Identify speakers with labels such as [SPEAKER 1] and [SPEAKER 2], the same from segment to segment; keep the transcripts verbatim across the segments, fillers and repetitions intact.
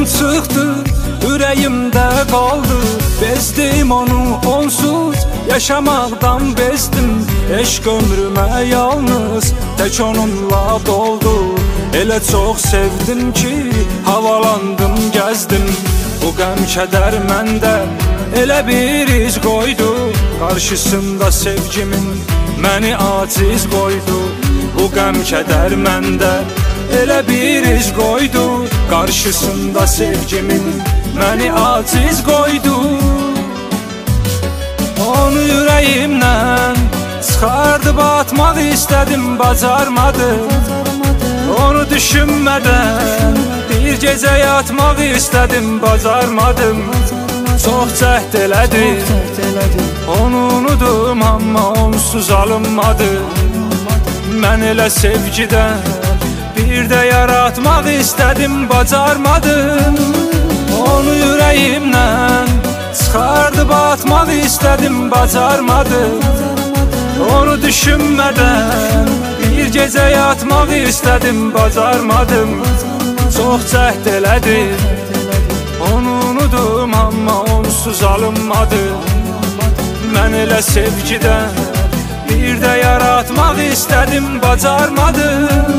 [SPEAKER 1] çıxdı, ürəyimdə qaldı. Bezdim onu onsuz, yaşamaqdan bezdim. Eşq ömrümə yalnız tək onunla doldu. Elə çox sevdim ki, havalandım, gəzdim. Bu qəm kədər məndə elə bir iz qoydu. Qarşısında sevgimin məni aciz qoydu. Bu qəm kədər məndə elə bir iz qoydu. Qarşısında sevgimin məni aciz qoydu. Onu ürəyimdən çıxardıb atmaq istədim, bacarmadım. Onu düşünmədən bir gecə yatmaq istədim, bacarmadım. Çox cəhd elədim, onu unudum, amma onsuz alınmadı. Mən elə sevgidən bir də yaratmaq istədim, bacarmadım. Onu ürəyimdən çıxardıb atmaq istədim, bacarmadım. Onu düşünmədən bir gecə yatmaq istədim, bacarmadım. Çox cəhd elədim, onu unudum, amma onsuz alınmadı. Mən elə sevgidən bir də yaratmaq istədim, bacarmadım.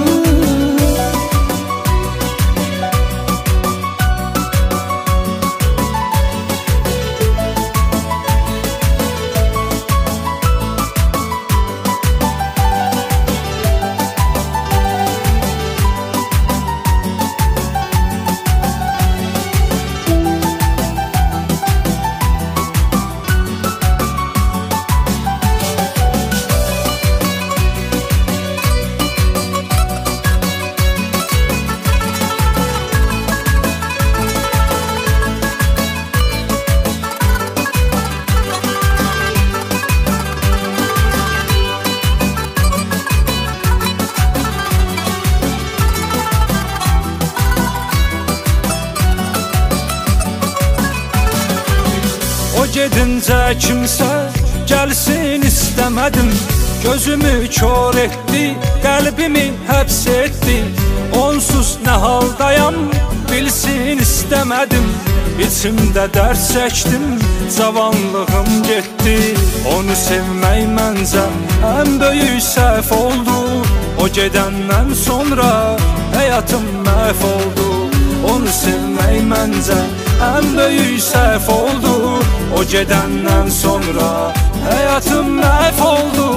[SPEAKER 1] O gedincə kimsə gəlsin istəmədim. Gözümü kör etdi, qəlbimi həbs etdi. Onsuz nə haldayam bilsin istəmədim. İçimdə dərd çəkdim, cavanlığım getdi. Onu sevmək məncə ən böyük səhv oldu. O gedəndən sonra həyatım məhv oldu. Onu sevmək məncə ən böyük səhv oldu. O gedəndən sonra həyatım məhv oldu.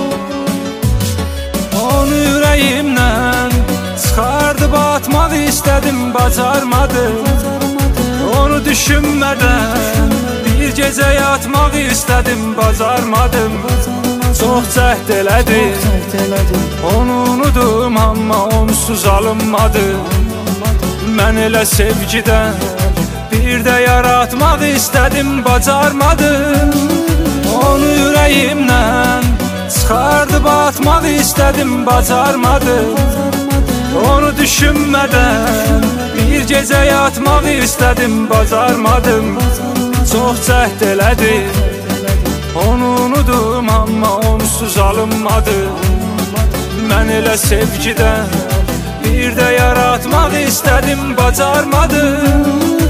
[SPEAKER 1] Onu ürəyimdən çıxardıb atmaq istədim, bacarmadım. Onu düşünmədən bir gecə yatmaq istədim, bacarmadım. Çox cəhd elədim, onu unudum, amma onsuz alınmadı. Mən elə sevgidən bir də yaratmaq istədim, bacarmadım. Onu ürəyimdən çıxardıb atmaq istədim, bacarmadım. Onu düşünmədən bir gecə yatmaq istədim, bacarmadım. Çox cəhd elədim, onu unudum, amma onsuz alınmadı. Mən elə sevgidən bir də yaratmaq istədim, bacarmadım.